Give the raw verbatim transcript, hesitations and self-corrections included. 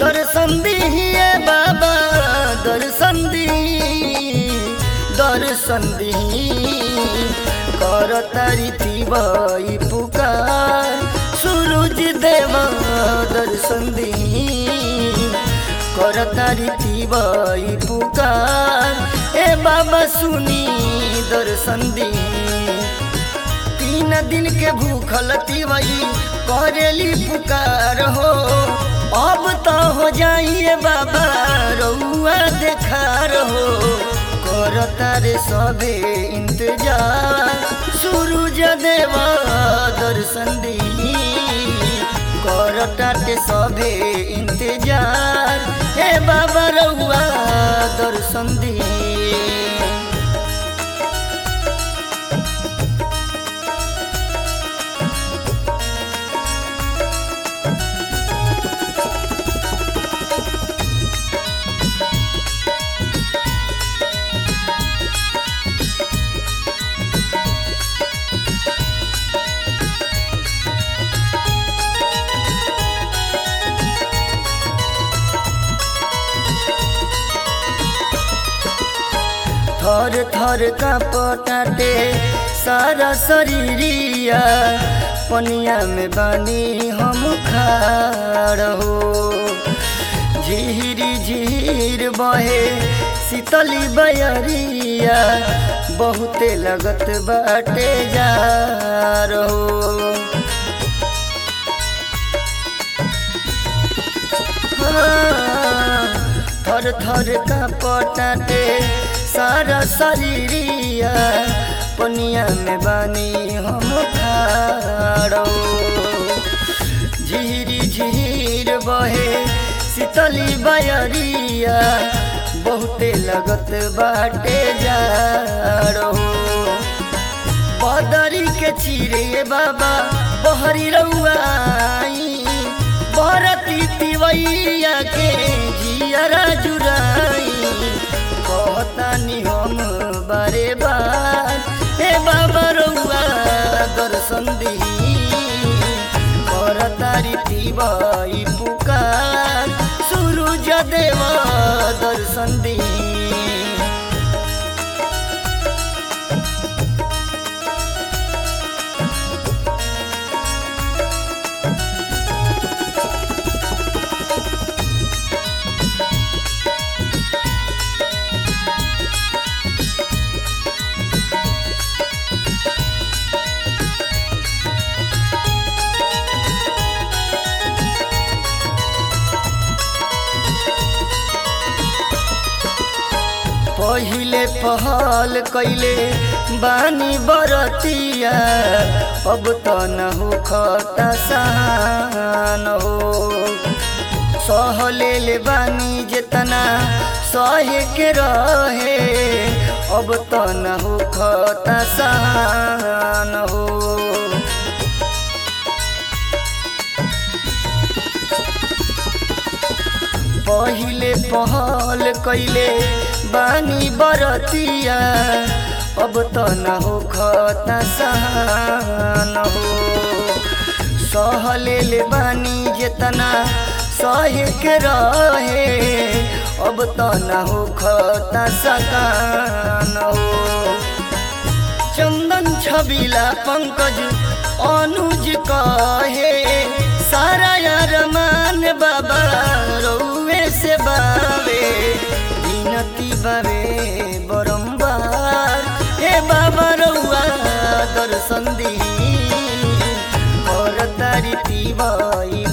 दर्शन दिए बाबा दर्शन दी दर्शन दी कर तारी तिवाई पुकार सूरज देवा दर्शन दी कर तारी तिवाई पुकार ए बाबा सुनी दर्शन दी तीन दिन के भूखल तिवाई करेली पुकार हो अब तो हो जाइए बाबा रउआ देखार हो कर तारे सबे इंतजार सूरज देवा दर्शन दी कर ताटे सबे इंतजार हे बाबा रउआ दर्शन दी। थर थर का पटाटे सारा शरीरिया पनिया में बानी हम खाड़ हो झीरी झीर बहे शीतली बयरिया बहुते लगत बाटे जा रहो थर थर का पटाटे सारा शरीरिया पनिया में बानी हम खाड़ो झीरी झीर बहे शीतली बयरिया बहुते लगत बाटे जाड़ो बदरी के चीरे बाबा बहरी रउआई बरती तिवैया के जियरा जुराई कहतानी हम बारे बार हे बाबा रउआ दर्शन दी कर तारी तिवाई पुकार सूरज देवा दर्शन दी। पहिले पहल कैले बानी बरतिया अब तो न हो खता सहन हो सहले ले बानी जितना सहे के रहे अब तो न हो खता सहन हो पहिले पहल कैले बानी बरतिया अब तो न हो खता सहन हो सहले ले बानी जितना सहे के रहे अब तो न हो खता सकन हो चंदन छबिला पंकज अनुज कहे सारा यार मान बाबा रउए से बावे विनती बावे बरम्बार हे बाबा रउआ दर्शन दी और तारी तिवाई